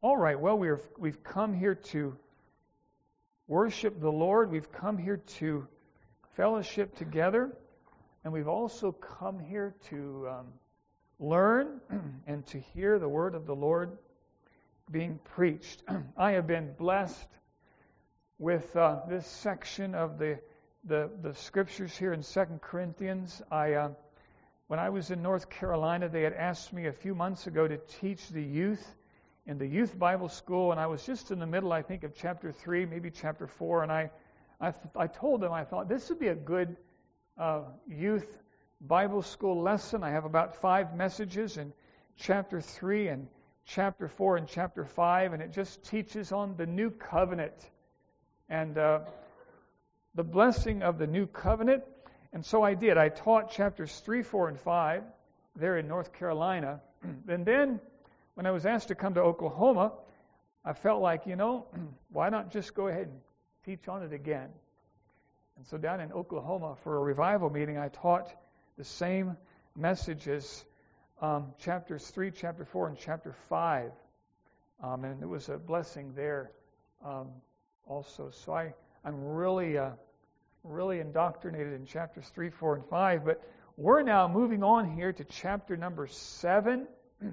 All right, well, we've come here to worship the Lord. We've come here to fellowship together. And we've also come here to learn and to hear the word of the Lord being preached. I have been blessed with this section of the scriptures here in 2 Corinthians. When I was in North Carolina, they had asked me a few months ago to teach the youth in the youth Bible school, and I was just in the middle, I think, of chapter 3, maybe chapter 4, and I told them, I thought, this would be a good youth Bible school lesson. I have about 5 messages in chapter 3 and chapter 4 and chapter 5, and it just teaches on the new covenant and the blessing of the new covenant. And so I did. I taught chapters 3, 4, and 5 there in North Carolina. And then when I was asked to come to Oklahoma, I felt like, why not just go ahead and teach on it again? And so down in Oklahoma for a revival meeting, I taught the same messages, chapters 3, chapter 4, and chapter 5. And it was a blessing there also. So I'm really indoctrinated in chapters 3, 4, and 5. But we're now moving on here to chapter number 7.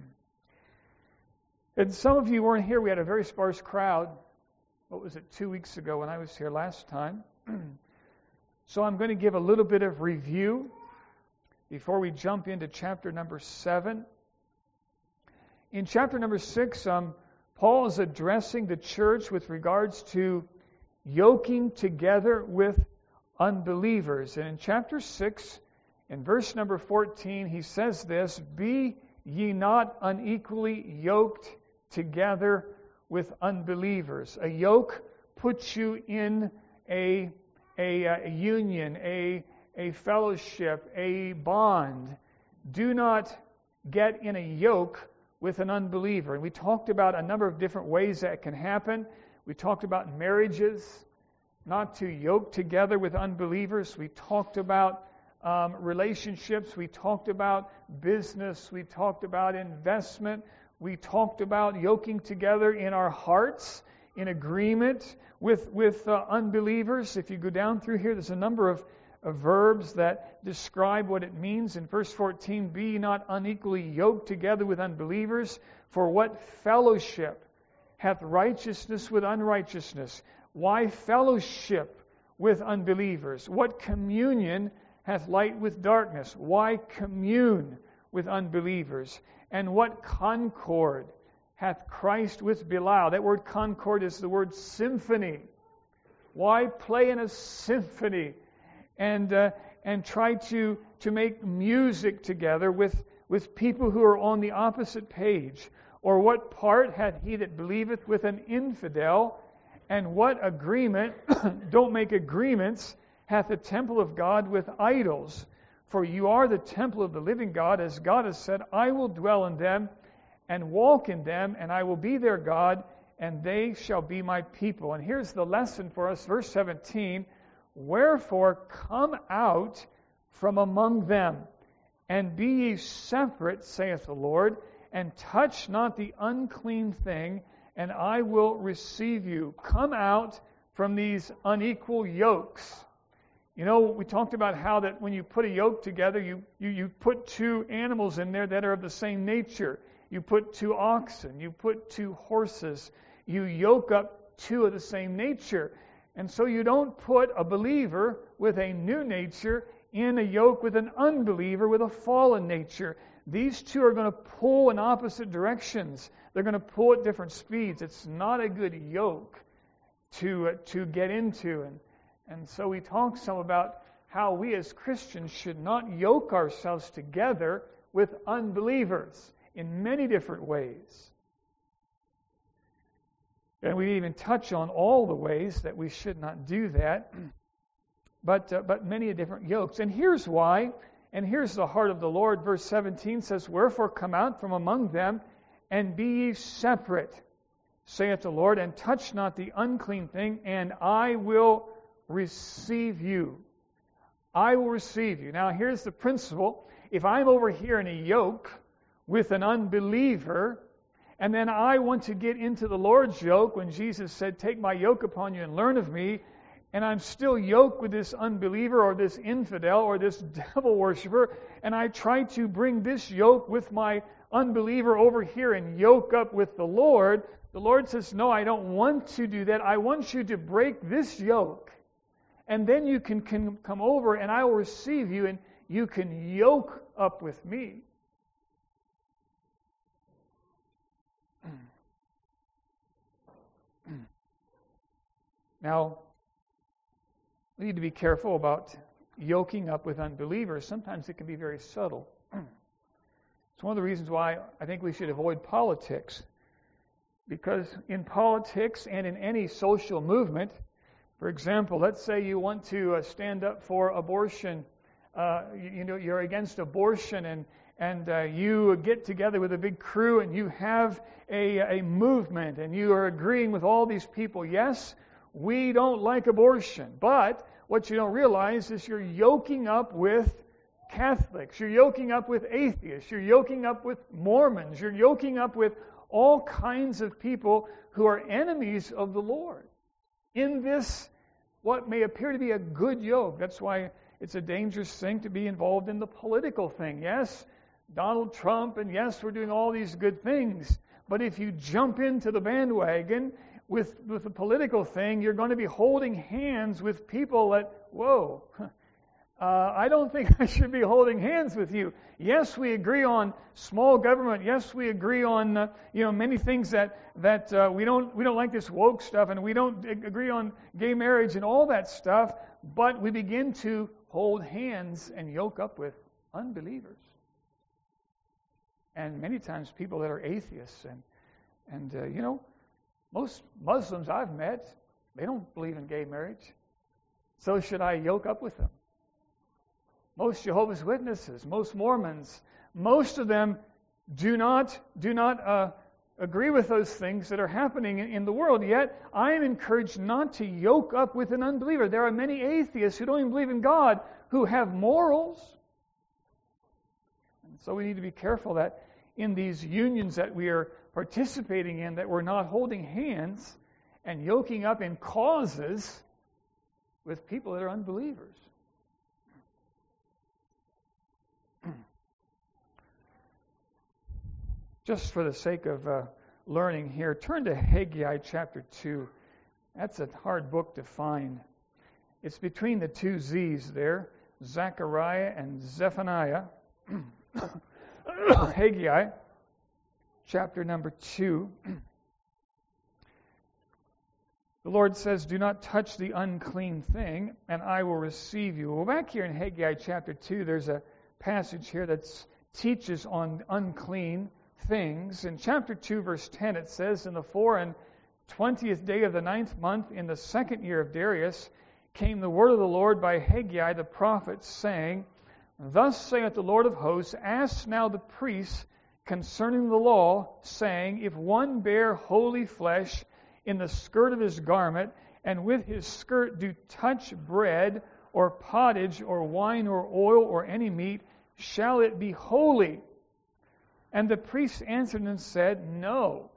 And some of you weren't here. We had a very sparse crowd. What was it, 2 weeks ago when I was here last time? So I'm going to give a little bit of review before we jump into chapter number 7. In chapter number 6, Paul is addressing the church with regards to yoking together with unbelievers. And in chapter 6, in verse number 14, he says this, "Be ye not unequally yoked together with unbelievers." A yoke puts you in a union, a fellowship, a bond. Do not get in a yoke with an unbeliever. And we talked about a number of different ways that can happen. We talked about marriages, not to yoke together with unbelievers. We talked about relationships. We talked about business. We talked about investment. We talked about yoking together in our hearts in agreement with unbelievers. If you go down through here, there's a number of verbs that describe what it means. In verse 14, "Be ye not unequally yoked together with unbelievers, for what fellowship hath righteousness with unrighteousness?" Why fellowship with unbelievers? What communion hath light with darkness? Why commune with unbelievers? And what concord hath Christ with Belial? That word concord is the word symphony. Why play in a symphony and try to make music together with people who are on the opposite page? Or what part hath he that believeth with an infidel? And what agreement, don't make agreements, hath the temple of God with idols? For you are the temple of the living God, as God has said, "I will dwell in them and walk in them, and I will be their God, and they shall be my people." And here's the lesson for us, verse 17. "Wherefore come out from among them, and be ye separate, saith the Lord, and touch not the unclean thing, and I will receive you." Come out from these unequal yokes. We talked about how that when you put a yoke together, you put 2 animals in there that are of the same nature. You put 2 oxen, you put 2 horses, you yoke up 2 of the same nature. And so you don't put a believer with a new nature in a yoke with an unbeliever with a fallen nature. These 2 are going to pull in opposite directions. They're going to pull at different speeds. It's not a good yoke to get into. And so we talked some about how we as Christians should not yoke ourselves together with unbelievers in many different ways. And we even touch on all the ways that we should not do that, but many different yokes. And here's why, and here's the heart of the Lord. Verse 17 says, "Wherefore come out from among them, and be ye separate, saith the Lord, and touch not the unclean thing, and I will receive you." I will receive you. Now here's the principle. If I'm over here in a yoke with an unbeliever, And then I want to get into the Lord's yoke when Jesus said, "Take my yoke upon you and learn of me." And I'm still yoked with this unbeliever or this infidel or this devil worshiper, and I try to bring this yoke with my unbeliever over here and yoke up with the Lord. The Lord says, "No, I don't want to do that. I want you to break this yoke. And then you can come over and I will receive you and you can yoke up with me." Now, we need to be careful about yoking up with unbelievers. Sometimes it can be very subtle. It's one of the reasons why I think we should avoid politics. Because in politics and in any social movement, for example, let's say you want to stand up for abortion, you're against abortion, and you get together with a big crew and you have a movement and you are agreeing with all these people. Yes, we don't like abortion, but what you don't realize is you're yoking up with Catholics, you're yoking up with atheists, you're yoking up with Mormons, you're yoking up with all kinds of people who are enemies of the Lord in this, what may appear to be a good yoke. That's why it's a dangerous thing to be involved in the political thing. Yes, Donald Trump, and yes, we're doing all these good things, but if you jump into the bandwagon with the political thing, you're going to be holding hands with people that, whoa, I don't think I should be holding hands with you. Yes, we agree on small government. Yes, we agree on many things that we don't like this woke stuff, and we don't agree on gay marriage and all that stuff. But we begin to hold hands and yoke up with unbelievers, and many times people that are atheists and most Muslims I've met, they don't believe in gay marriage. So should I yoke up with them? Most Jehovah's Witnesses, most Mormons, most of them do not agree with those things that are happening in the world. Yet I am encouraged not to yoke up with an unbeliever. There are many atheists who don't even believe in God who have morals. And so we need to be careful that in these unions that we are participating in, that we're not holding hands and yoking up in causes with people that are unbelievers. Just for the sake of learning here, turn to Haggai chapter 2. That's a hard book to find. It's between the two Z's there, Zechariah and Zephaniah. Haggai chapter number 2. The Lord says, "Do not touch the unclean thing, and I will receive you." Well, back here in Haggai chapter 2, there's a passage here that teaches on unclean things. In chapter 2, verse 10, it says, "In the 24th day of the 9th month, in the 2nd year of Darius, came the word of the Lord by Haggai the prophet, saying, Thus saith the Lord of hosts, Ask now the priests concerning the law, saying, If one bear holy flesh in the skirt of his garment, and with his skirt do touch bread, or pottage, or wine, or oil, or any meat, shall it be holy? And the priests answered and said, No.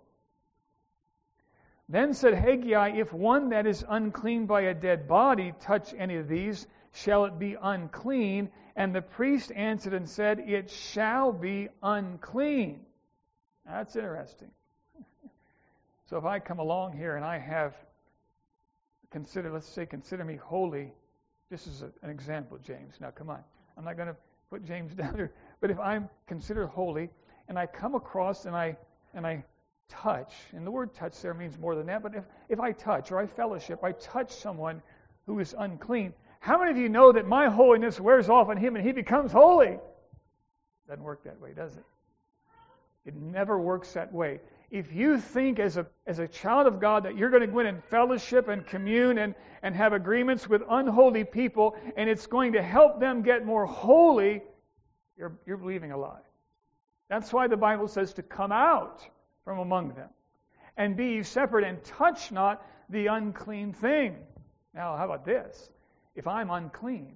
Then said Haggai, If one that is unclean by a dead body touch any of these, shall it be unclean? And the priest answered and said, It shall be unclean. Now, that's interesting. So if I come along here and I have consider me holy. This is an example, James. Now, come on. I'm not going to put James down here. But if I'm considered holy, and I come across and I touch, and the word touch there means more than that, but if I touch or I fellowship, I touch someone who is unclean, how many of you know that my holiness wears off on him and he becomes holy? Doesn't work that way, does it? It never works that way. If you think as a child of God that you're going to go in and fellowship and commune and have agreements with unholy people and it's going to help them get more holy, you're believing a lie. That's why the Bible says to come out from among them and be ye separate and touch not the unclean thing. Now, how about this? If I'm unclean,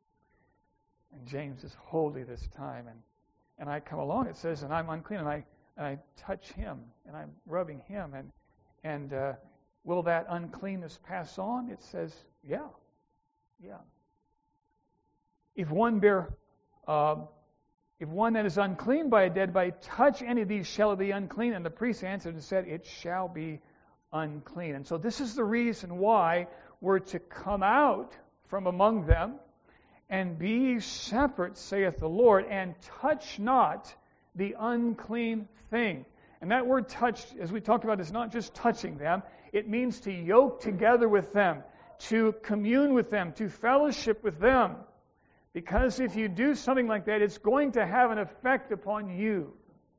and James is holy this time, and I come along, it says, and I'm unclean, and and I touch him, and I'm rubbing him, and will that uncleanness pass on? It says, yeah. If one that is unclean by a dead body touch any of these, shall it be unclean? And the priest answered and said, it shall be unclean. And so this is the reason why we're to come out from among them and be ye separate, saith the Lord, and touch not the unclean thing. And that word touch, as we talked about, is not just touching them. It means to yoke together with them, to commune with them, to fellowship with them. Because if you do something like that, it's going to have an effect upon you.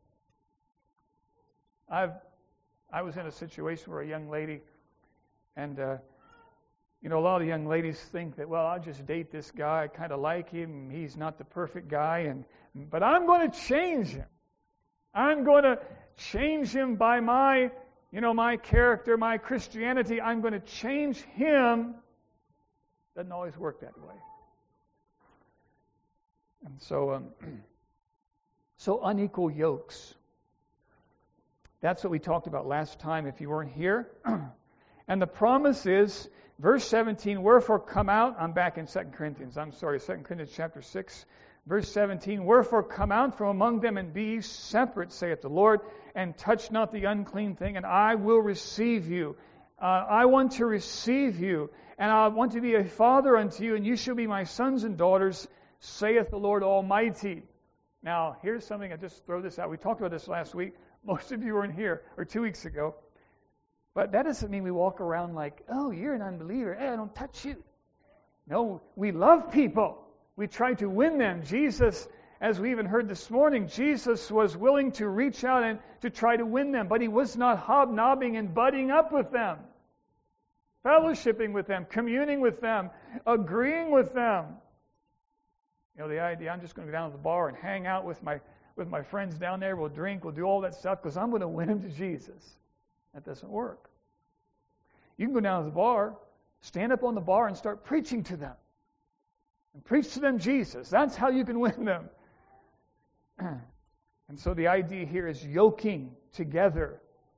I was in a situation where a young lady, and a lot of the young ladies think that, well, I'll just date this guy. I kind of like him. He's not the perfect guy, but I'm going to change him. I'm going to change him by my character, my Christianity. I'm going to change him. Doesn't always work that way. And so unequal yokes. That's what we talked about last time if you weren't here. And the promise is, verse 17, wherefore come out. I'm back in 2 Corinthians. 2 Corinthians chapter 6, verse 17. Wherefore come out from among them and be separate, saith the Lord, and touch not the unclean thing, and I will receive you. I want to receive you, and I want to be a father unto you, and you shall be my sons and daughters, saith the Lord Almighty. Now, here's something, I just throw this out. We talked about this last week. Most of you weren't here, or 2 weeks ago. But that doesn't mean we walk around like, oh, you're an unbeliever. Hey, I don't touch you. No, we love people. We try to win them. Jesus, as we even heard this morning, Jesus was willing to reach out and to try to win them. But he was not hobnobbing and budding up with them, fellowshipping with them, communing with them, agreeing with them. The idea, I'm just going to go down to the bar and hang out with my friends down there. We'll drink, we'll do all that stuff because I'm going to win them to Jesus. That doesn't work. You can go down to the bar, stand up on the bar and start preaching to them. And preach to them Jesus. That's how you can win them. And so the idea here is yoking together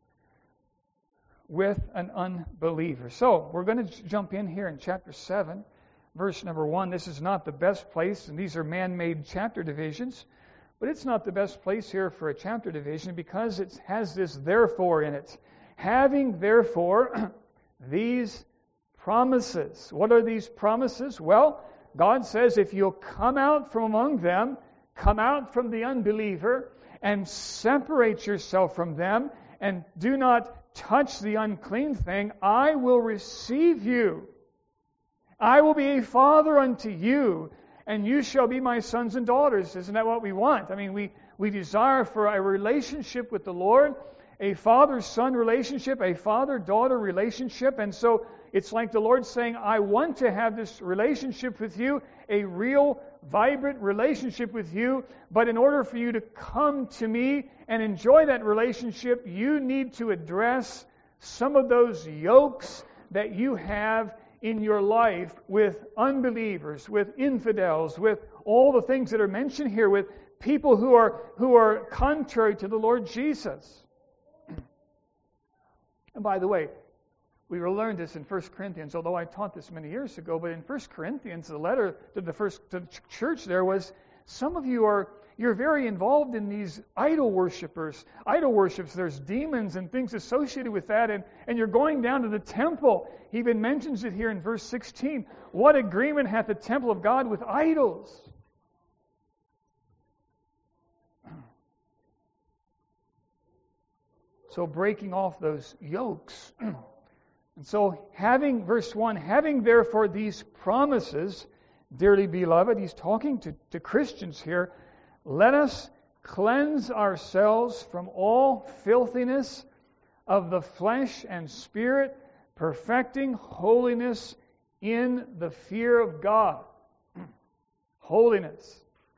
with an unbeliever. So we're going to jump in here in chapter 7. Verse number 1, this is not the best place, and these are man-made chapter divisions, but it's not the best place here for a chapter division because it has this therefore in it. Having therefore these promises. What are these promises? Well, God says if you'll come out from among them, come out from the unbeliever, and separate yourself from them, and do not touch the unclean thing, I will receive you. I will be a father unto you, and you shall be my sons and daughters. Isn't that what we want? I mean, we desire for a relationship with the Lord, a father-son relationship, a father-daughter relationship. And so it's like the Lord saying, I want to have this relationship with you, a real, vibrant relationship with you. But in order for you to come to me and enjoy that relationship, you need to address some of those yokes that you have in your life with unbelievers, with infidels, with all the things that are mentioned here, with people who are contrary to the Lord Jesus. And by the way, we learned this in 1 Corinthians, although I taught this many years ago, but in 1 Corinthians, the letter to the church there was, some of you you're very involved in these idol worships. There's demons and things associated with that, and you're going down to the temple. He even mentions it here in verse 16. What agreement hath the temple of God with idols? So breaking off those yokes. And so verse 1, having therefore these promises, dearly beloved, he's talking to Christians here, let us cleanse ourselves from all filthiness of the flesh and spirit, perfecting holiness in the fear of God. Holiness.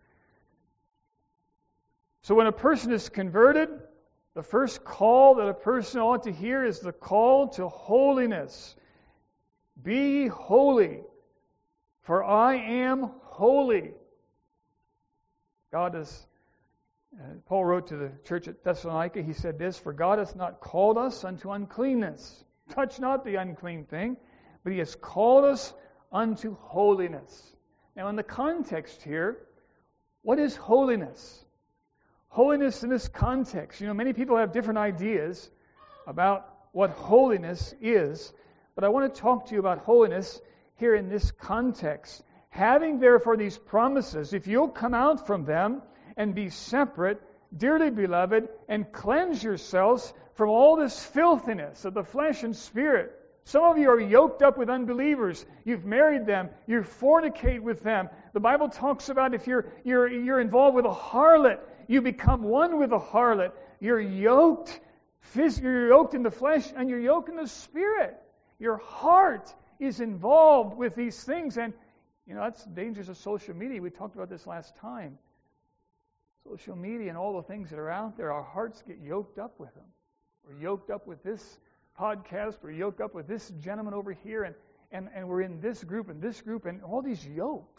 So when a person is converted, the first call that a person ought to hear is the call to holiness. Be holy, for I am holy. God is, Paul wrote to the church at Thessalonica, he said this, "For God hath not called us unto uncleanness. Touch not the unclean thing, but He has called us unto holiness." Now in the context here, what is holiness? Holiness in this context. Many people have different ideas about what holiness is, but I want to talk to you about holiness here in this context. Having therefore these promises, if you'll come out from them and be separate, dearly beloved, and cleanse yourselves from all this filthiness of the flesh and spirit. Some of you are yoked up with unbelievers. You've married them. You fornicate with them. The Bible talks about if you're involved with a harlot, you become one with a harlot. You're yoked in the flesh and you're yoked in the spirit. Your heart is involved with these things. And, that's the dangers of social media. We talked about this last time. Social media and all the things that are out there, our hearts get yoked up with them. We're yoked up with this podcast. We're yoked up with this gentleman over here. And we're in this group and all these yokes.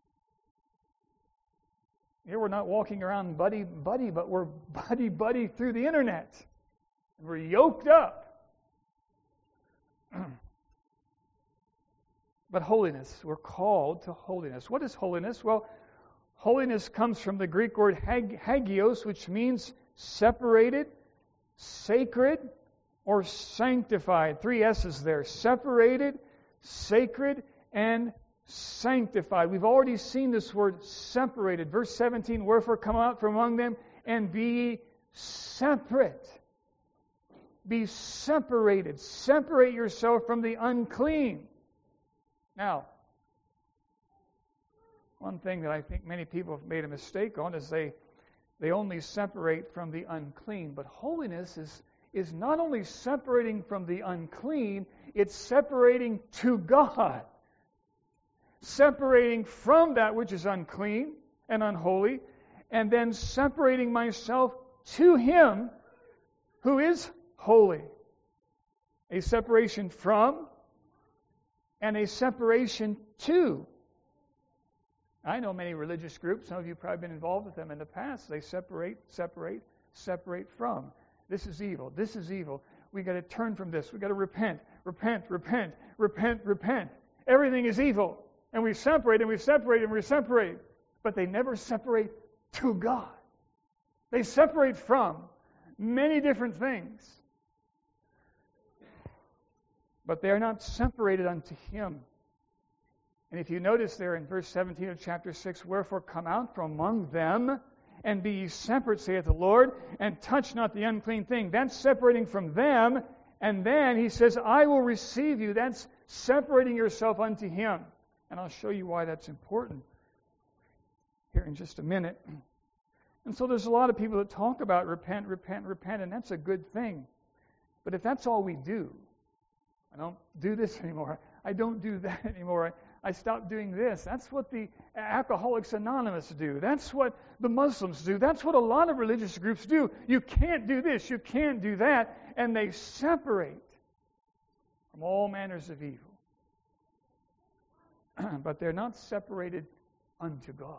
Here we're not walking around buddy, but we're buddy through the internet. And we're yoked up. But holiness, we're called to holiness. What is holiness? Well, holiness comes from the Greek word hagios, which means separated, sacred, or sanctified. 3 S's there. Separated, sacred, and sanctified. We've already seen this word separated. Verse 17, "Wherefore come out from among them and be separate." Be separated. Separate yourself from the unclean. Now, one thing that I think many people have made a mistake on is they only separate from the unclean. But holiness is not only separating from the unclean, it's separating to God. Separating from that which is unclean and unholy, and then separating myself to Him who is holy. A separation from and a separation to. I know many religious groups, some of you have probably been involved with them in the past. They separate from. This is evil. This is evil. We got to turn from this. We got to repent. Everything is evil. And we separate. But they never separate to God. They separate from many different things. But they are not separated unto Him. And if you notice there in verse 17 of chapter 6, "Wherefore come out from among them, and be ye separate, saith the Lord, and touch not the unclean thing." That's separating from them. And then He says, "I will receive you." That's separating yourself unto Him. And I'll show you why that's important here in just a minute. And so there's a lot of people that talk about repent, and that's a good thing. But if that's all we do, I don't do this anymore, I don't do that anymore, I stopped doing this. That's what the Alcoholics Anonymous do. That's what the Muslims do. That's what a lot of religious groups do. You can't do this, you can't do that. And they separate from all manners of evil. But they're not separated unto God.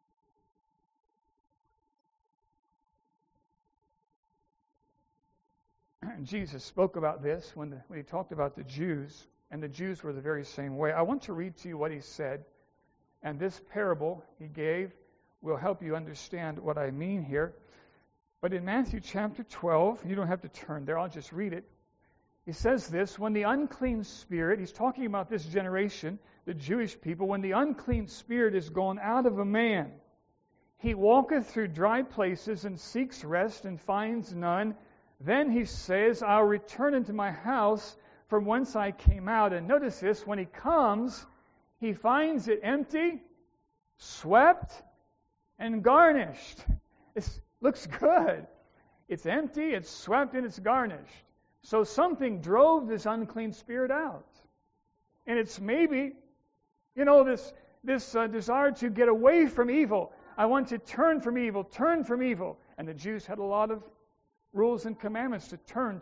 And Jesus spoke about this when He talked about the Jews. And the Jews were the very same way. I want to read to you what He said. And this parable He gave will help you understand what I mean here. But in Matthew chapter 12, you don't have to turn there, I'll just read it. He says this, "When the unclean spirit," He's talking about this generation, the Jewish people, "when the unclean spirit is gone out of a man, he walketh through dry places and seeks rest and finds none. Then he says, I'll return into my house from whence I came out." And notice this, when he comes, he finds it empty, swept, and garnished. It looks good. It's empty, it's swept, and it's garnished. So something drove this unclean spirit out. And it's maybe, this desire to get away from evil. I want to turn from evil. And the Jews had a lot of rules and commandments to turn.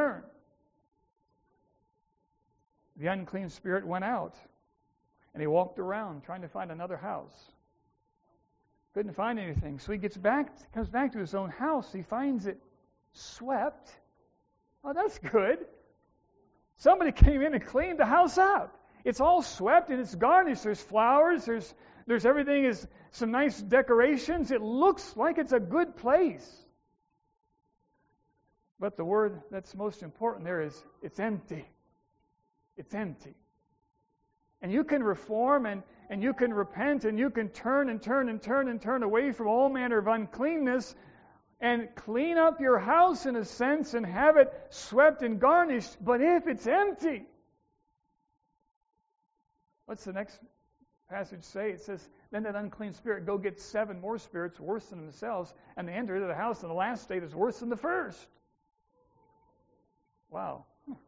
The unclean spirit went out, and he walked around trying to find another house. Couldn't find anything. So he comes back to his own house. He finds it swept. Oh, that's good. Somebody came in and cleaned the house up. It's all swept and it's garnished. There's flowers. There's everything. Is some nice decorations. It looks like it's a good place. But the word that's most important there is it's empty. It's empty. And you can reform and you can repent and you can turn away from all manner of uncleanness and clean up your house in a sense and have it swept and garnished. But if it's empty, what's the next passage say? It says, then that unclean spirit go get 7 more spirits worse than themselves, and they enter into the house, and the last state is worse than the first. Wow.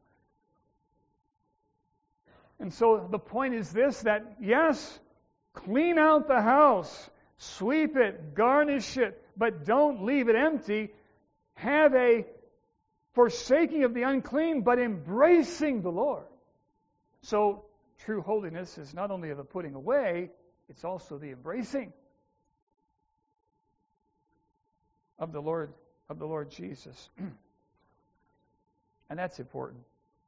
And so the point is this, that yes, clean out the house, sweep it, garnish it, but don't leave it empty. Have a forsaking of the unclean, but embracing the Lord. So true holiness is not only the putting away, it's also the embracing of the Lord Jesus. And that's important.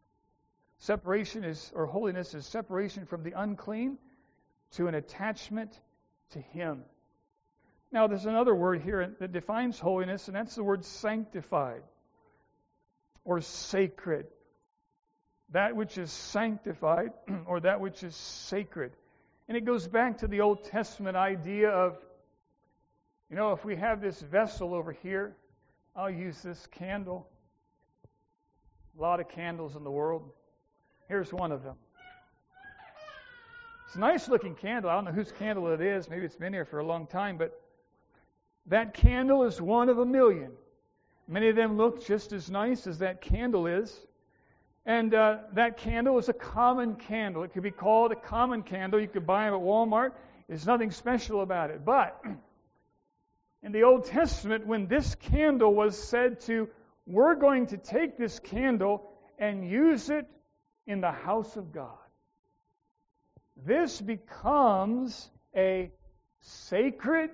Holiness is separation from the unclean to an attachment to Him. Now, there's another word here that defines holiness, and that's the word sanctified or sacred. That which is sanctified or that which is sacred. And it goes back to the Old Testament idea of, if we have this vessel over here, I'll use this candle. A lot of candles in the world. Here's one of them. It's a nice looking candle. I don't know whose candle it is. Maybe it's been here for a long time, but that candle is one of a million. Many of them look just as nice as that candle is. And that candle is a common candle. It could be called a common candle. You could buy them at Walmart. There's nothing special about it. But in the Old Testament, when this candle was said to, we're going to take this candle and use it in the house of God, this becomes a sacred,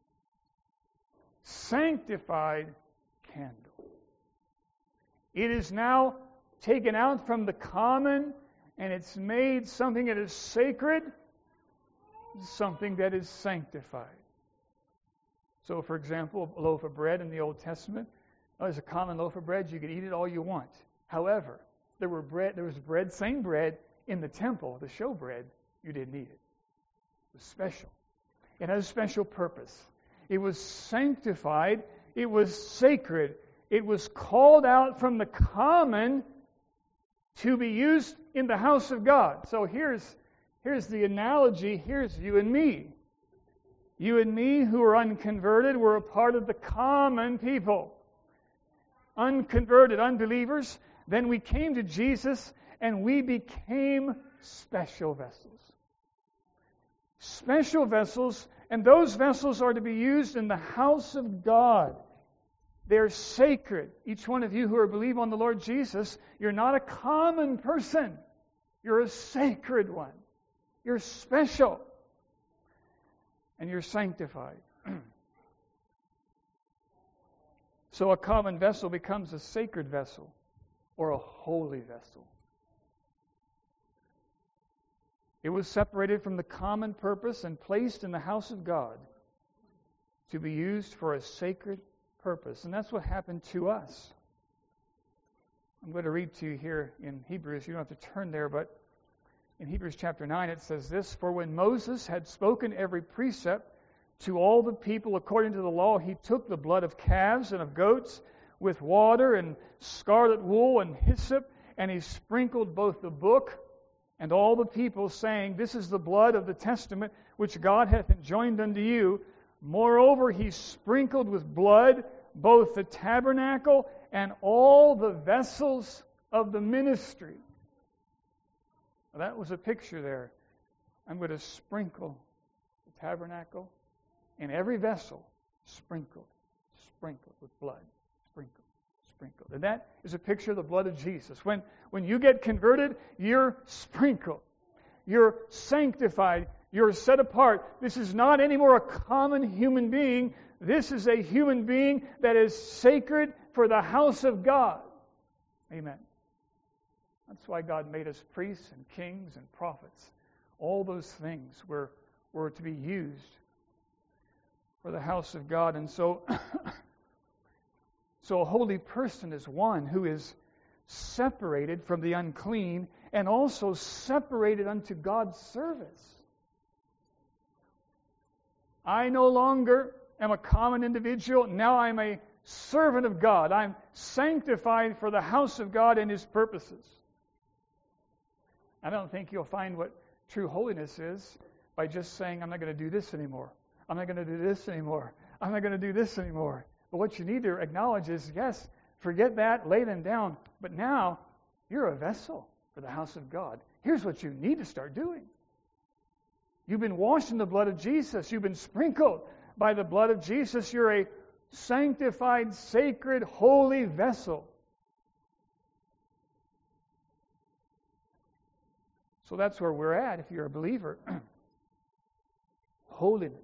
sanctified candle. It is now taken out from the common, and it's made something that is sacred, something that is sanctified. So, for example, a loaf of bread in the Old Testament, there's a common loaf of bread, you could eat it all you want. However, there was bread, same bread, in the temple, the showbread, you didn't eat it. It was special. It had a special purpose. It was sanctified. It was sacred. It was called out from the common to be used in the house of God. So here's the analogy. Here's you and me. You and me who are unconverted, we're a part of the common people. Unconverted unbelievers. Then we came to Jesus and we became special vessels. Special vessels, and those vessels are to be used in the house of God. They're sacred. Each one of you who believe on the Lord Jesus, you're not a common person. You're a sacred one. You're special. And you're sanctified. So a common vessel becomes a sacred vessel or a holy vessel. It was separated from the common purpose and placed in the house of God to be used for a sacred purpose. And that's what happened to us. I'm going to read to you here in Hebrews. You don't have to turn there, but in Hebrews chapter 9 it says this, "For when Moses had spoken every precept to all the people according to the law, he took the blood of calves and of goats with water and scarlet wool and hyssop, and he sprinkled both the book and all the people, saying, This is the blood of the testament which God hath enjoined unto you. Moreover, he sprinkled with blood both the tabernacle and all the vessels of the ministry." Well, that was a picture there. I'm going to sprinkle the tabernacle and every vessel, sprinkled with blood. Sprinkled. And that is a picture of the blood of Jesus. When you get converted, you're sprinkled. You're sanctified. You're set apart. This is not anymore a common human being. This is a human being that is sacred for the house of God. Amen. That's why God made us priests and kings and prophets. All those things were to be used for the house of God. And so, so a holy person is one who is separated from the unclean and also separated unto God's service. I no longer am a common individual. Now I'm a servant of God. I'm sanctified for the house of God and His purposes. I don't think you'll find what true holiness is by just saying, I'm not going to do this anymore. I'm not going to do this anymore. I'm not going to do this anymore. But what you need to acknowledge is, yes, forget that, lay them down. But now, you're a vessel for the house of God. Here's what you need to start doing. You've been washed in the blood of Jesus. You've been sprinkled by the blood of Jesus. You're a sanctified, sacred, holy vessel. So that's where we're at if you're a believer. Holiness.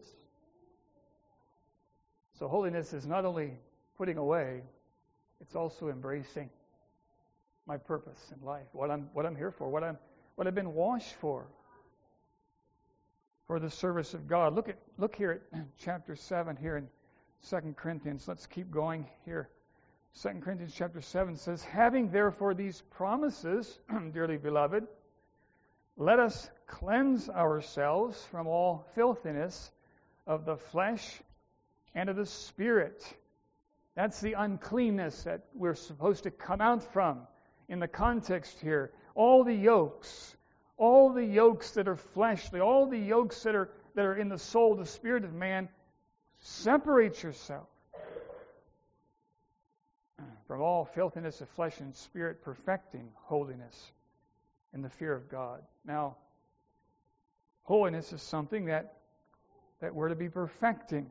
So holiness is not only putting away, it's also embracing my purpose in life, what I'm here for, what I've been washed for the service of God. Look here at chapter 7 here in 2 Corinthians. Let's keep going here. 2 Corinthians chapter 7 says, having therefore these promises, dearly beloved, let us cleanse ourselves from all filthiness of the flesh and of the spirit. That's the uncleanness that we're supposed to come out from in the context here. All the yokes that are fleshly, all the yokes that are in the soul, the spirit of man, separate yourself from all filthiness of flesh and spirit, perfecting holiness in the fear of God. Now, holiness is something that we're to be perfecting.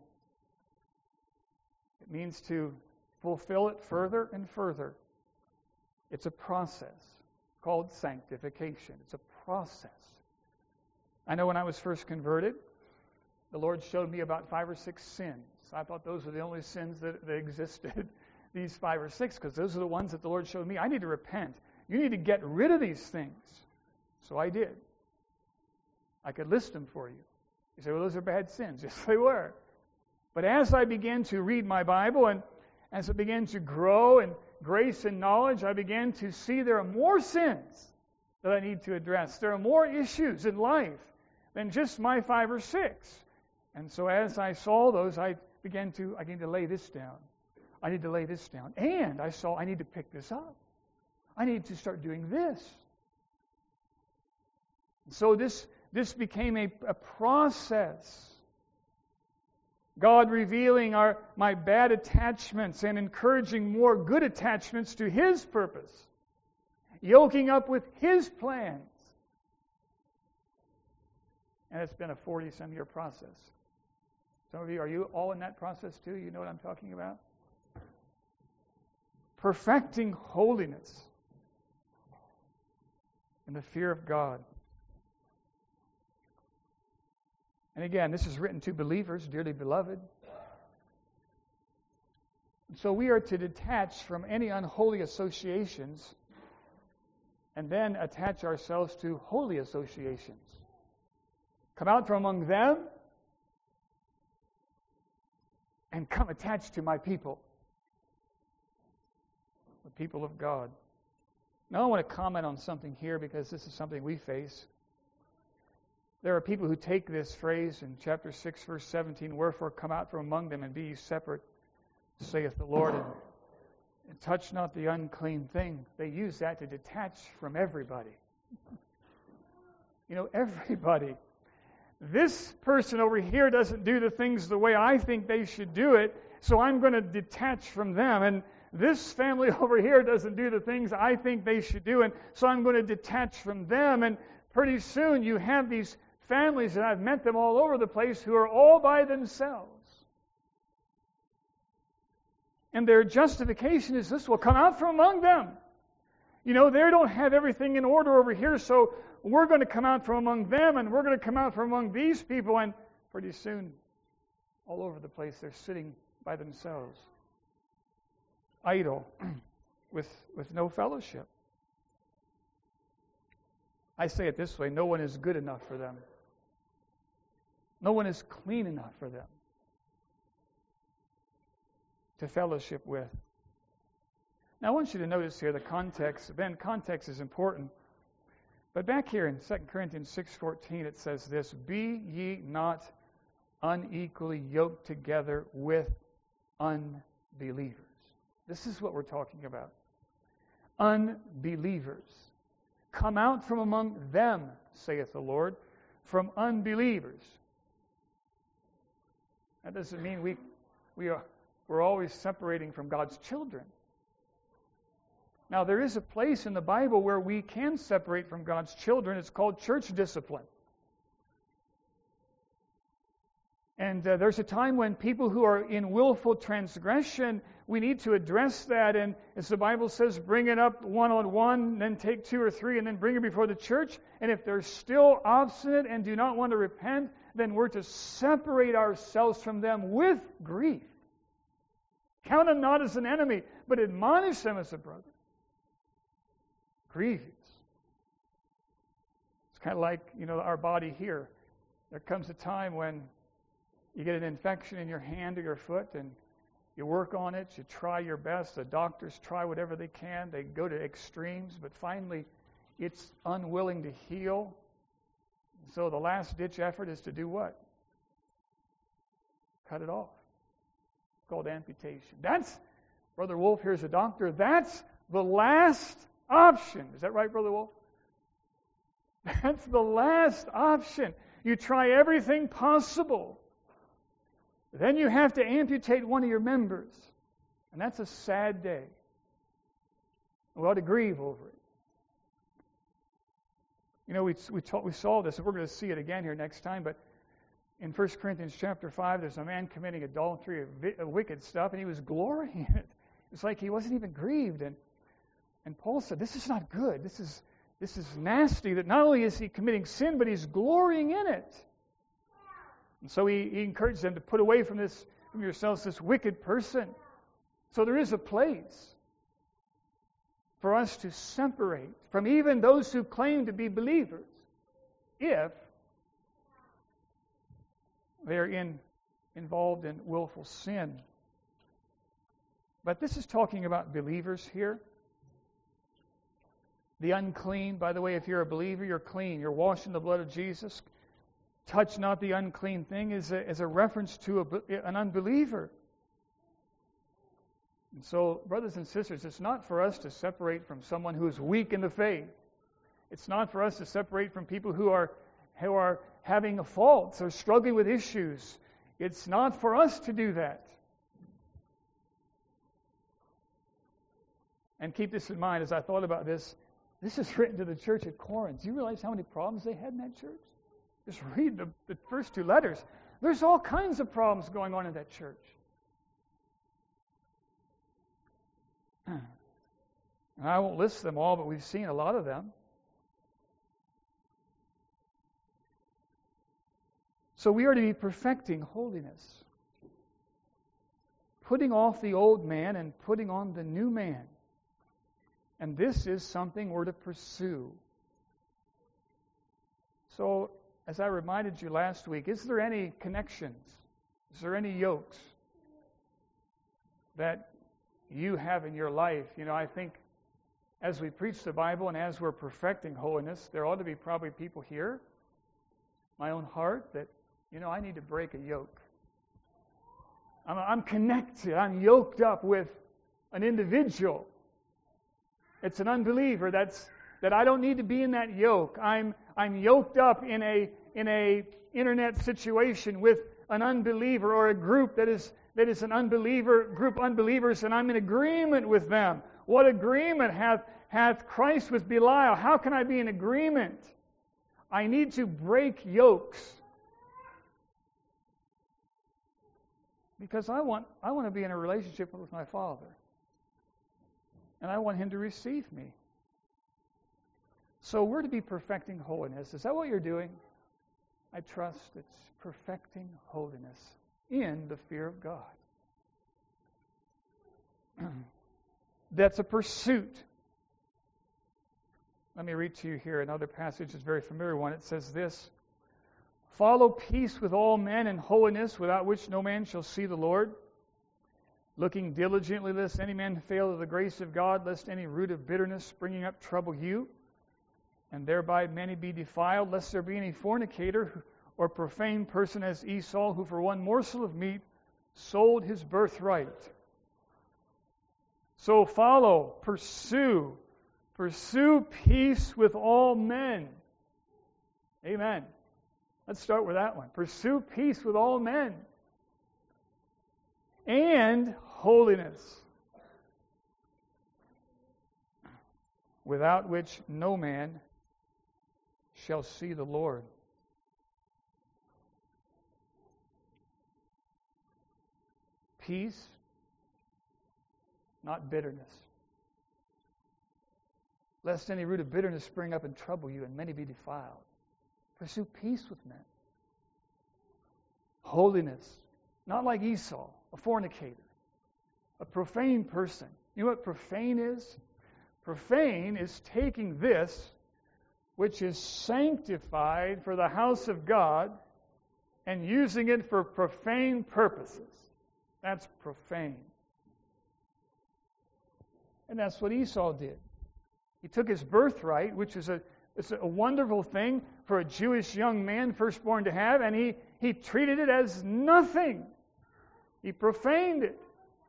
It means to fulfill it further and further. It's a process called sanctification. It's a process. I know when I was first converted, the Lord showed me about 5 or 6 sins. I thought those were the only sins that existed, these 5 or 6, because those are the ones that the Lord showed me. I need to repent. You need to get rid of these things. So I did. I could list them for you. You say, well, those are bad sins. Yes, they were. But as I began to read my Bible and as I began to grow in grace and knowledge, I began to see there are more sins that I need to address. There are more issues in life than just my 5 or 6. And so as I saw those, I need to lay this down. I need to lay this down. And I saw I need to pick this up. I need to start doing this. So this became a process. God revealing my bad attachments and encouraging more good attachments to His purpose. Yoking up with His plans. And it's been a 40-some year process. Some of you, are you all in that process too? You know what I'm talking about? Perfecting holiness in the fear of God. And again, this is written to believers, dearly beloved. So we are to detach from any unholy associations and then attach ourselves to holy associations. Come out from among them and come attached to my people, the people of God. Now I want to comment on something here because this is something we face. There are people who take this phrase in chapter 6, verse 17, wherefore come out from among them and be ye separate, saith the Lord, and touch not the unclean thing. They use that to detach from everybody. Everybody. This person over here doesn't do the things the way I think they should do it, so I'm going to detach from them. And this family over here doesn't do the things I think they should do, and so I'm going to detach from them. And pretty soon you have these families, and I've met them all over the place, who are all by themselves. And their justification is this: will come out from among them. You know, they don't have everything in order over here, so we're going to come out from among them, and we're going to come out from among these people, and pretty soon, all over the place, they're sitting by themselves, idle, with no fellowship. I say it this way, no one is good enough for them. No one is clean enough for them to fellowship with. Now I want you to notice here the context. Ben, context is important. But back here in 2 Corinthians 6:14 it says this, "Be ye not unequally yoked together with unbelievers." This is what we're talking about. Unbelievers. Come out from among them, saith the Lord, from unbelievers. That doesn't mean we're always separating from God's children. Now, there is a place in the Bible where we can separate from God's children. It's called church discipline. And there's a time when people who are in willful transgression, we need to address that. And as the Bible says, bring it up one-on-one, then take two or three, and then bring it before the church. And if they're still obstinate and do not want to repent, then we're to separate ourselves from them with grief. Count them not as an enemy, but admonish them as a brother. Grievous. It's kind of like, our body here. There comes a time when you get an infection in your hand or your foot, and you work on it, you try your best, the doctors try whatever they can, they go to extremes, but finally it's unwilling to heal. So the last-ditch effort is to do what? Cut it off. It's called amputation. That's, Brother Wolf here's a doctor, that's the last option. Is that right, Brother Wolf? That's the last option. You try everything possible. Then you have to amputate one of your members. And that's a sad day. We ought to grieve over it. We saw this, and we're going to see it again here next time, but in 1 Corinthians chapter 5, there's a man committing adultery, wicked stuff, and he was glorying in it. It's like he wasn't even grieved. And Paul said, this is not good. This is nasty, that not only is he committing sin, but he's glorying in it. And so he encouraged them to put away from yourselves this wicked person. So there is a place for us to separate from even those who claim to be believers if they're involved in willful sin. But this is talking about believers here. The unclean, by the way, if you're a believer, you're clean. You're washed in the blood of Jesus. Touch not the unclean thing is a reference to an unbeliever. And so, brothers and sisters, it's not for us to separate from someone who is weak in the faith. It's not for us to separate from people who are having faults or struggling with issues. It's not for us to do that. And keep this in mind as I thought about this. This is written to the church at Corinth. Do you realize how many problems they had in that church? Just read the first two letters. There's all kinds of problems going on in that church. And I won't list them all, but we've seen a lot of them. So we are to be perfecting holiness. Putting off the old man and putting on the new man. And this is something we're to pursue. So, as I reminded you last week, is there any connections? Is there any yokes that you have in your life? I think as we preach the Bible and as we're perfecting holiness, there ought to be probably people here, my own heart, that, I need to break a yoke. I'm connected. I'm yoked up with an individual. It's an unbeliever that I don't need to be in that yoke. I'm yoked up in a internet situation with an unbeliever or a group that is an unbeliever, group unbelievers, and I'm in agreement with them. What agreement hath Christ with Belial? How can I be in agreement? I need to break yokes. Because I want to be in a relationship with my Father. And I want Him to receive me. So we're to be perfecting holiness. Is that what you're doing? I trust it's perfecting holiness in the fear of God. That's a pursuit. Let me read to you here another passage, is a very familiar one. It says this: "Follow peace with all men and holiness, without which no man shall see the Lord. Looking diligently, lest any man fail of the grace of God, lest any root of bitterness springing up trouble you, and thereby many be defiled, lest there be any fornicator or profane person as Esau, who for one morsel of meat sold his birthright." So follow, pursue peace with all men. Amen. Let's start with that one. Pursue peace with all men and holiness, without which no man shall see the Lord. Peace, not bitterness. Lest any root of bitterness spring up and trouble you, and many be defiled. Pursue peace with men. Holiness, not like Esau, a fornicator, a profane person. You know what profane is? Profane is taking this, which is sanctified for the house of God, and using it for profane purposes. That's profane. And that's what Esau did. He took his birthright, which is a wonderful thing for a Jewish young man, firstborn, to have, and he treated it as nothing. He profaned it.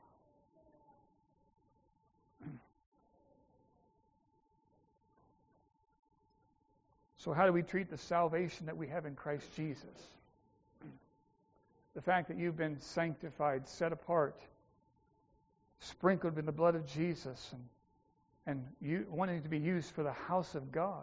So how do we treat the salvation that we have in Christ Jesus? The fact that you've been sanctified, set apart, sprinkled with the blood of Jesus, and you wanting to be used for the house of God.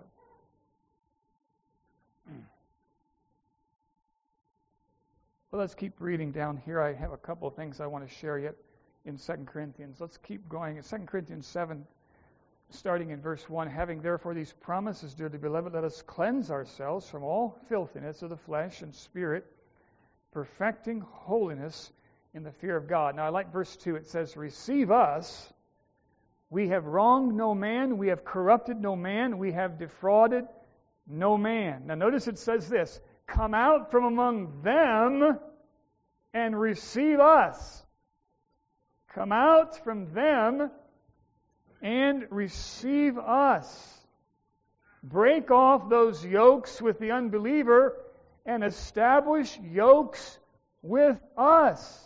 Well, let's keep reading down here. I have a couple of things I want to share yet in 2 Corinthians. Let's keep going. In 2 Corinthians 7, starting in verse 1, "Having therefore these promises, dearly beloved, let us cleanse ourselves from all filthiness of the flesh and spirit, perfecting holiness in the fear of God." Now I like verse 2. It says, "Receive us. We have wronged no man. We have corrupted no man. We have defrauded no man." Now notice it says this: "Come out from among them and receive us." Come out from them and receive us. Break off those yokes with the unbeliever and establish yokes with us.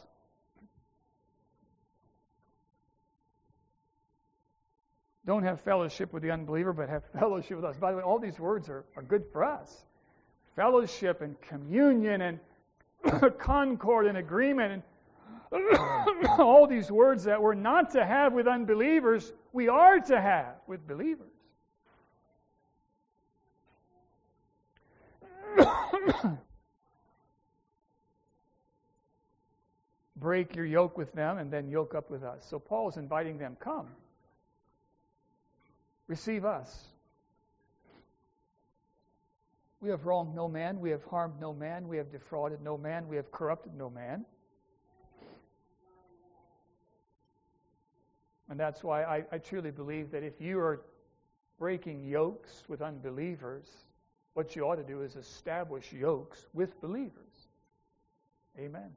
Don't have fellowship with the unbeliever, but have fellowship with us. By the way, all these words are good for us. Fellowship and communion and concord and agreement and all these words that we're not to have with unbelievers, we are to have with believers. Break your yoke with them and then yoke up with us. So Paul is inviting them, come. Receive us. We have wronged no man. We have harmed no man. We have defrauded no man. We have corrupted no man. And that's why I truly believe that if you are breaking yokes with unbelievers, what you ought to do is establish yokes with believers. Amen.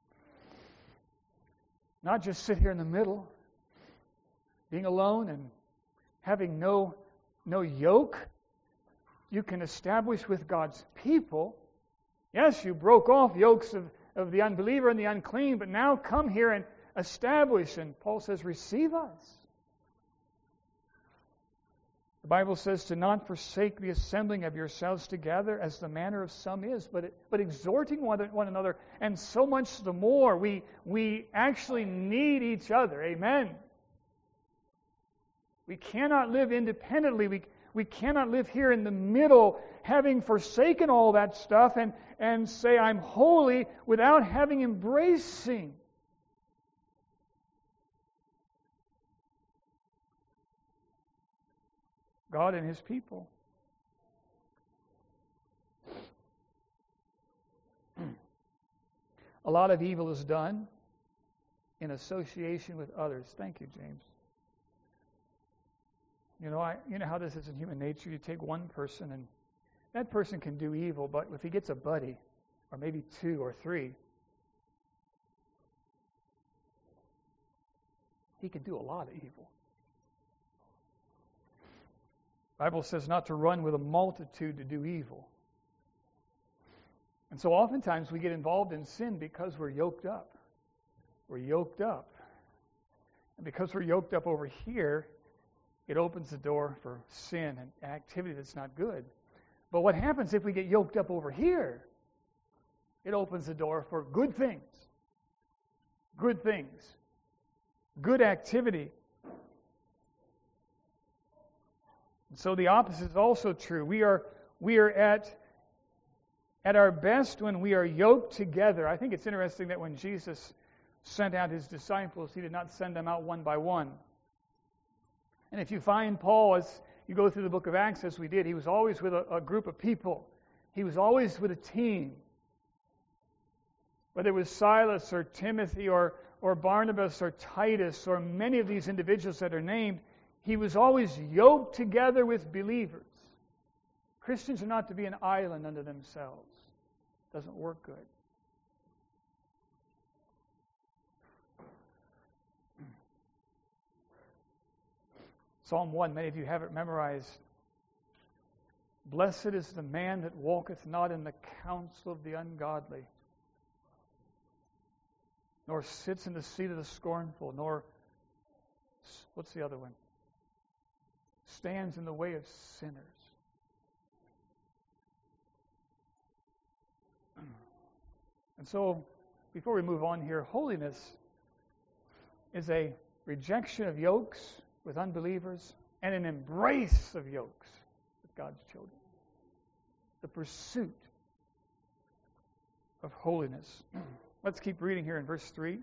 Not just sit here in the middle, being alone and having no yoke. You can establish with God's people. Yes, you broke off yokes of the unbeliever and the unclean, but now come here and establish. And Paul says, receive us. The Bible says to not forsake the assembling of yourselves together as the manner of some is, but exhorting one another, and so much the more. We actually need each other. Amen. We cannot live independently. We cannot live here in the middle, having forsaken all that stuff and say, I'm holy, without having embracing. God and His people. A lot of evil is done in association with others. Thank you, James. You know how this is in human nature. You take one person, and that person can do evil, but if he gets a buddy, or maybe two or three, he can do a lot of evil. The Bible says not to run with a multitude to do evil. And so oftentimes we get involved in sin because we're yoked up. We're yoked up. And because we're yoked up over here, it opens the door for sin and activity that's not good. But what happens if we get yoked up over here? It opens the door for good things. Good things. Good activity. And so the opposite is also true. We are at our best when we are yoked together. I think it's interesting that when Jesus sent out his disciples, he did not send them out one by one. And if you find Paul, as you go through the book of Acts, as we did, he was always with a group of people. He was always with a team. Whether it was Silas or Timothy or Barnabas or Titus or many of these individuals that are named, he was always yoked together with believers. Christians are not to be an island unto themselves. It doesn't work good. Psalm 1, many of you have it memorized. Blessed is the man that walketh not in the counsel of the ungodly, nor sits in the seat of the scornful, nor, what's the other one? Stands in the way of sinners. And so, before we move on here, holiness is a rejection of yokes with unbelievers and an embrace of yokes with God's children. The pursuit of holiness. Let's keep reading here in verse 3.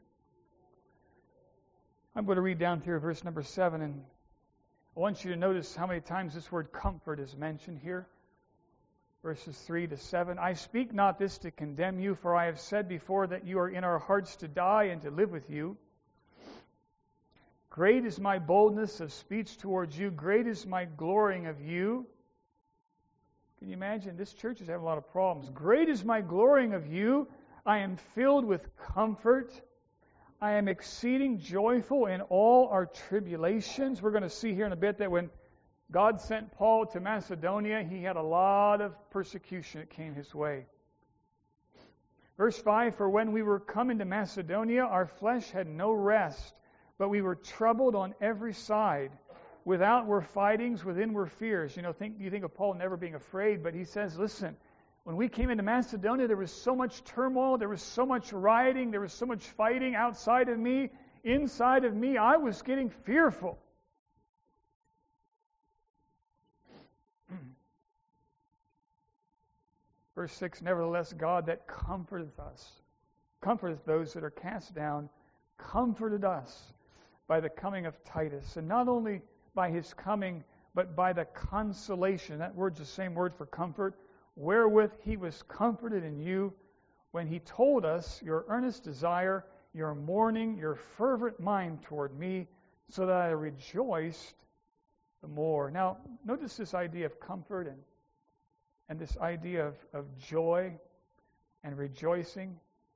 I'm going to read down through verse number 7, and I want you to notice how many times this word comfort is mentioned here. Verses 3 to 7. I speak not this to condemn you, for I have said before that you are in our hearts to die and to live with you. Great is my boldness of speech towards you. Great is my glorying of you. Can you imagine? This church is having a lot of problems. Great is my glorying of you. I am filled with comfort. I am exceeding joyful in all our tribulations. We're going to see here in a bit that when God sent Paul to Macedonia, he had a lot of persecution that came his way. Verse 5, for when we were come into Macedonia, our flesh had no rest, but we were troubled on every side. Without were fightings, within were fears. You think of Paul never being afraid, but he says, listen, when we came into Macedonia, there was so much turmoil, there was so much rioting, there was so much fighting outside of me, inside of me. I was getting fearful. Verse 6, nevertheless, God that comforteth us, comforteth those that are cast down, comforted us by the coming of Titus. And not only by his coming, but by the consolation. That word's the same word for comfort. Wherewith he was comforted in you, when he told us your earnest desire, your mourning, your fervent mind toward me, so that I rejoiced the more. Now, notice this idea of comfort and this idea of joy and rejoicing.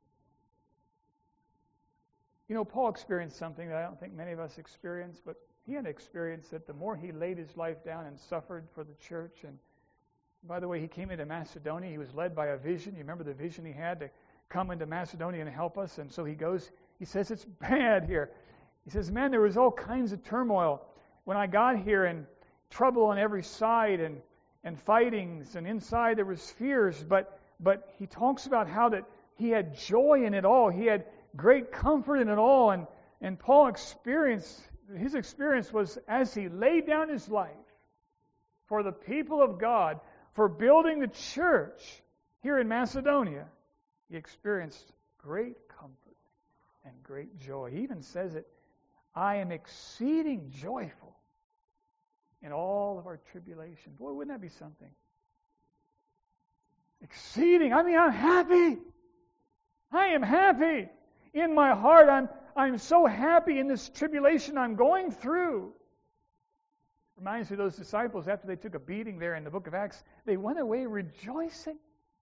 You know, Paul experienced something that I don't think many of us experience, but he had experienced that the more he laid his life down and suffered for the church. And by the way, he came into Macedonia. He was led by a vision. You remember the vision he had to come into Macedonia and help us? And so he goes, he says, it's bad here. He says, man, there was all kinds of turmoil when I got here, and trouble on every side, and fightings, and inside there was fears. But he talks about how that he had joy in it all. He had great comfort in it all. And Paul his experience was as he laid down his life for the people of God, for building the church here in Macedonia, he experienced great comfort and great joy. He even says it, I am exceeding joyful in all of our tribulation. Boy, wouldn't that be something? Exceeding. I mean, I'm happy. I am happy. In my heart, I'm so happy in this tribulation I'm going through. Reminds me of those disciples after they took a beating there in the book of Acts. They went away rejoicing.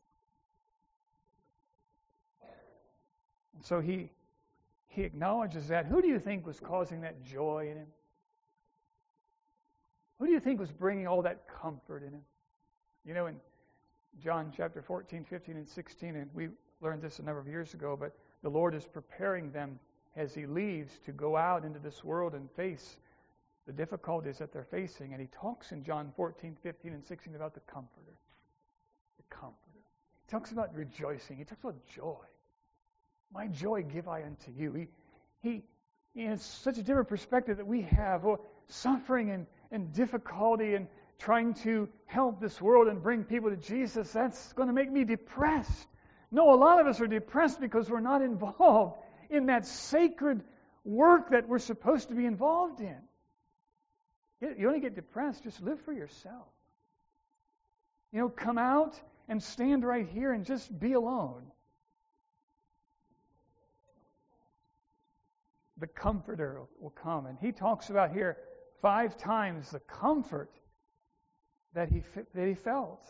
And so he acknowledges that. Who do you think was causing that joy in him? Who do you think was bringing all that comfort in him? You know, in John chapter 14, 15, and 16, and we learned this a number of years ago, but the Lord is preparing them as He leaves to go out into this world and face the difficulties that they're facing. And He talks in John 14, 15, and 16 about the Comforter. The Comforter. He talks about rejoicing. He talks about joy. My joy give I unto you. He has such a different perspective that we have. Suffering and difficulty and trying to help this world and bring people to Jesus, that's going to make me depressed. No, a lot of us are depressed because we're not involved in that sacred work that we're supposed to be involved in. You only get depressed, just live for yourself. You know, come out and stand right here and just be alone. The Comforter will come. And he talks about here 5 times the comfort that he felt.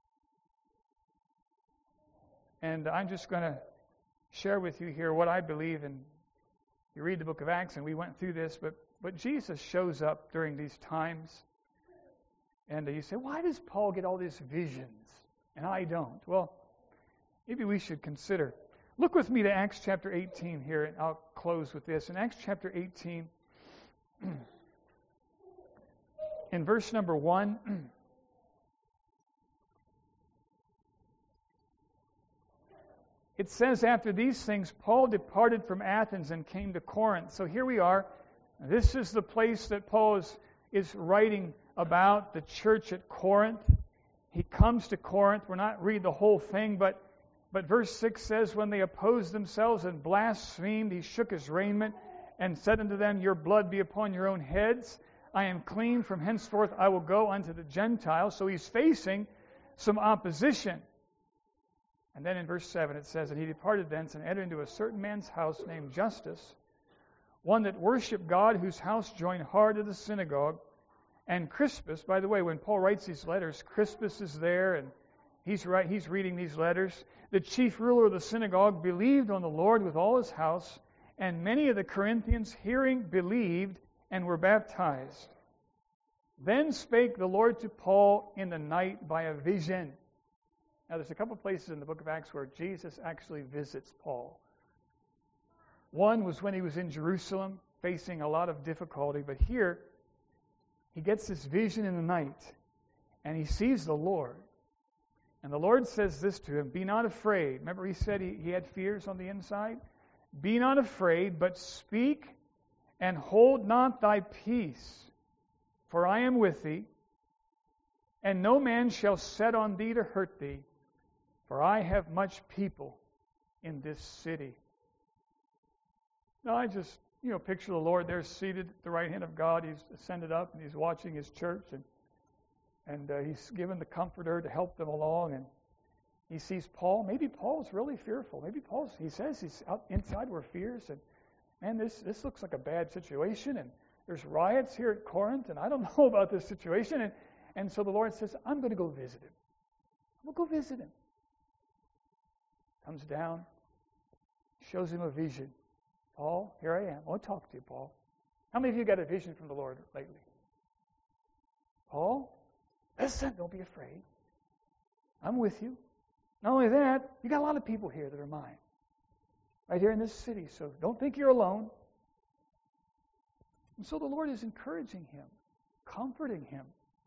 And I'm just going to share with you here what I believe. And you read the book of Acts, and we went through this, but Jesus shows up during these times. And you say, why does Paul get all these visions and I don't? Well, maybe we should consider. Look with me to Acts chapter 18 here, and I'll close with this. In Acts chapter 18, in verse number 1, it says, after these things, Paul departed from Athens and came to Corinth. So here we are. This is the place that Paul is writing about, the church at Corinth. He comes to Corinth. We're not reading the whole thing, but verse 6 says, when they opposed themselves and blasphemed, he shook his raiment and said unto them, your blood be upon your own heads. I am clean. From henceforth I will go unto the Gentiles. So he's facing some opposition. And then in verse 7 it says, and he departed thence and entered into a certain man's house named Justus, one that worshipped God, whose house joined hard to the synagogue. And Crispus, by the way, when Paul writes these letters, Crispus is there, and he's reading these letters. The chief ruler of the synagogue believed on the Lord with all his house, and many of the Corinthians, hearing, believed and were baptized. Then spake the Lord to Paul in the night by a vision. Now, there's a couple places in the book of Acts where Jesus actually visits Paul. One was when he was in Jerusalem, facing a lot of difficulty. But here, he gets this vision in the night, and he sees the Lord. And the Lord says this to him, be not afraid. Remember he said he had fears on the inside? Be not afraid, but speak and hold not thy peace. For I am with thee, and no man shall set on thee to hurt thee. For I have much people in this city. Now I just, picture the Lord there seated at the right hand of God. He's ascended up and he's watching his church, and he's given the Comforter to help them along. And he sees Paul. Maybe Paul's really fearful. Maybe he says he's out inside where fears. And man, this looks like a bad situation. And there's riots here at Corinth, and I don't know about this situation. And so the Lord says, I'm going to go visit him. We'll go visit him. Comes down, shows him a vision. Paul, here I am. I want to talk to you, Paul. How many of you got a vision from the Lord lately? Paul, listen, don't be afraid. I'm with you. Not only that, you got a lot of people here that are mine. Right here in this city, so don't think you're alone. And so the Lord is encouraging him, comforting him.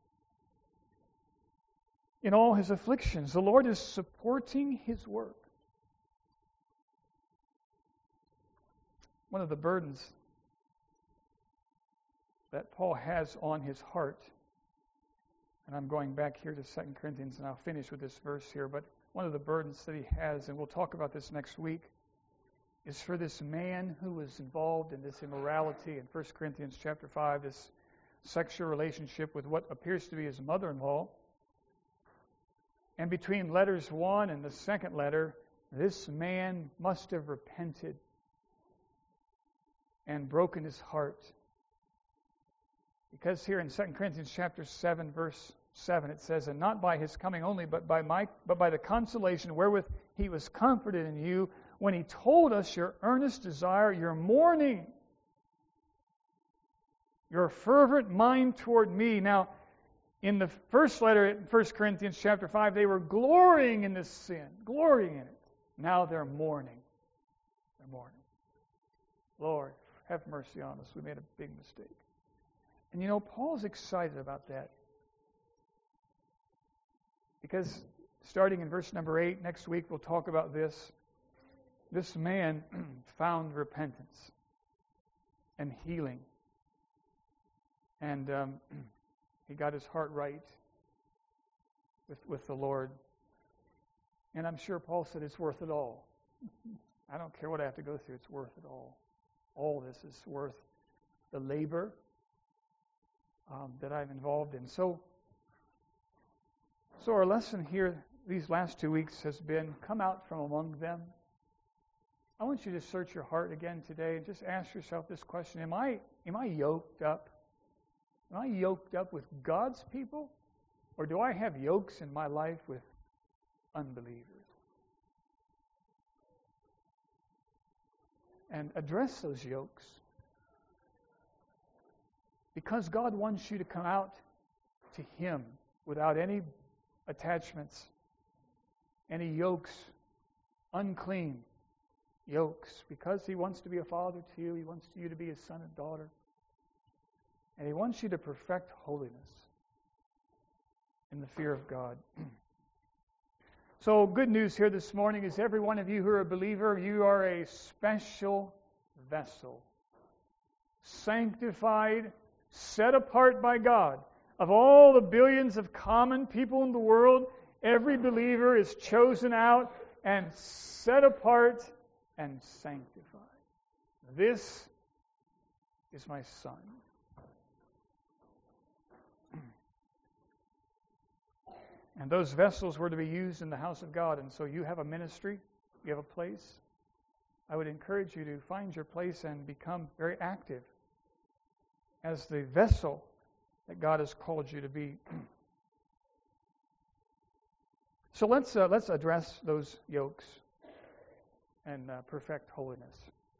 In all his afflictions, the Lord is supporting his work. One of the burdens that Paul has on his heart, and I'm going back here to 2 Corinthians, and I'll finish with this verse here, but one of the burdens that he has, and we'll talk about this next week, is for this man who was involved in this immorality in 1 Corinthians chapter 5, this sexual relationship with what appears to be his mother-in-law. And between letters 1 and the second letter, This man must have repented and broken his heart. Because here in 2 Corinthians chapter 7, verse 7, it says, "And not by his coming only, but by the consolation wherewith he was comforted in you, when he told us your earnest desire, your mourning, your fervent mind toward me." Now, in the first letter in 1 Corinthians chapter 5, they were glorying in this sin, glorying in it. Now they're mourning. They're mourning. Lord, have mercy on us. We made a big mistake. And you know, Paul's excited about that. Because starting in verse number 8, next week we'll talk about this. This man found repentance and healing. And he got his heart right with the Lord. And I'm sure Paul said it's worth it all. I don't care what I have to go through, it's worth it all. All this is worth the labor that I'm involved in. So our lesson here these last 2 weeks has been, come out from among them. I want you to search your heart again today and just ask yourself this question: Am I yoked up? Am I yoked up with God's people? Or do I have yokes in my life with unbelievers? And address those yokes. Because God wants you to come out to Him without any attachments, any yokes, unclean yokes. Because He wants to be a father to you, He wants you to be His son and daughter. And He wants you to perfect holiness in the fear of God. So good news here this morning is every one of you who are a believer, you are a special vessel. Sanctified, set apart by God. Of all the billions of common people in the world, every believer is chosen out and set apart and sanctified. This is my son. And those vessels were to be used in the house of God. And so you have a ministry, you have a place. I would encourage you to find your place and become very active as the vessel that God has called you to be. So let's address those yokes and perfect holiness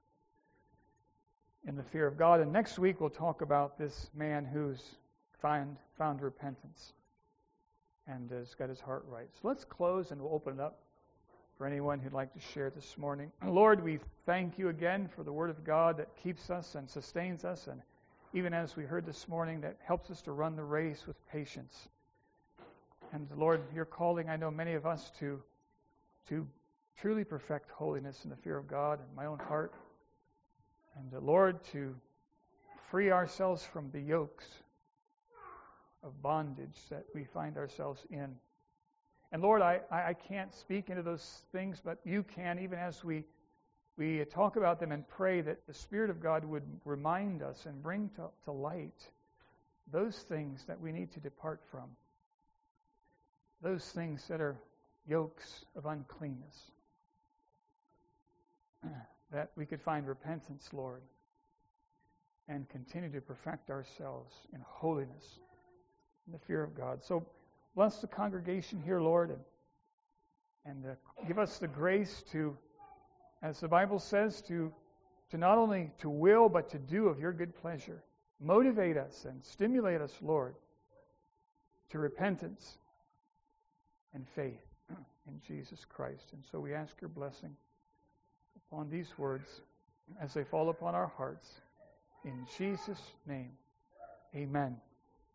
in the fear of God. And next week we'll talk about this man who's found repentance and has got his heart right. So let's close and we'll open it up for anyone who'd like to share this morning. Lord, we thank you again for the Word of God that keeps us and sustains us, and even as we heard this morning, that helps us to run the race with patience. And Lord, you're calling, I know, many of us to truly perfect holiness in the fear of God in my own heart. And Lord, to free ourselves from the yokes of bondage that we find ourselves in. And Lord, I can't speak into those things, but you can, even as we talk about them and pray that the Spirit of God would remind us and bring to light those things that we need to depart from. Those things that are yokes of uncleanness. That we could find repentance, Lord, and continue to perfect ourselves in holiness, in the fear of God. So bless the congregation here, Lord, and give us the grace to, as the Bible says, to not only to will, but to do of your good pleasure. Motivate us and stimulate us, Lord, to repentance and faith in Jesus Christ. And so we ask your blessing upon these words as they fall upon our hearts. In Jesus' name, amen.